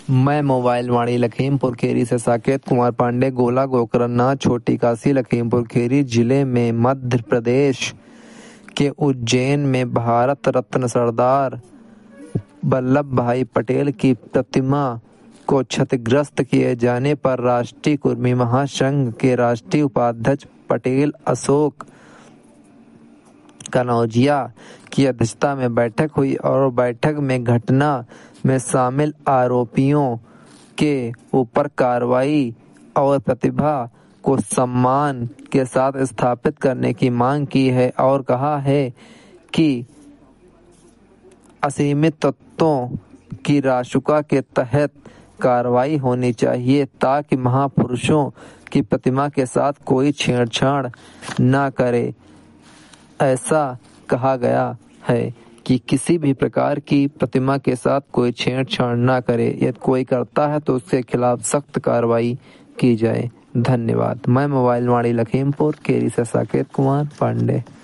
मैं मोबाइल वाणी लखीमपुर खीरी से साकेत कुमार पांडे, गोला गोकर्ण छोटी काशी लखीमपुर खीरी जिले में मध्य प्रदेश के उज्जैन में भारत रत्न सरदार वल्लभ भाई पटेल की प्रतिमा को क्षतिग्रस्त किए जाने पर राष्ट्रीय कुर्मी महासंघ के राष्ट्रीय उपाध्यक्ष पटेल अशोक कनौजिया की अध्यक्षता में बैठक हुई और बैठक में घटना में शामिल आरोपियों के ऊपर कार्रवाई और प्रतिभा को सम्मान के साथ स्थापित करने की मांग की है और कहा है कि असीमित तत्वों की रासुका के तहत कार्रवाई होनी चाहिए ताकि महापुरुषों की प्रतिमा के साथ कोई छेड़छाड़ न करे। ऐसा कहा गया है कि किसी भी प्रकार की प्रतिमा के साथ कोई छेड़छाड़ न करे। यदि कोई करता है तो उसके खिलाफ सख्त कार्रवाई की जाए। धन्यवाद। मैं मोबाइल वाणी लखीमपुर खीरी से साकेत कुमार पांडे।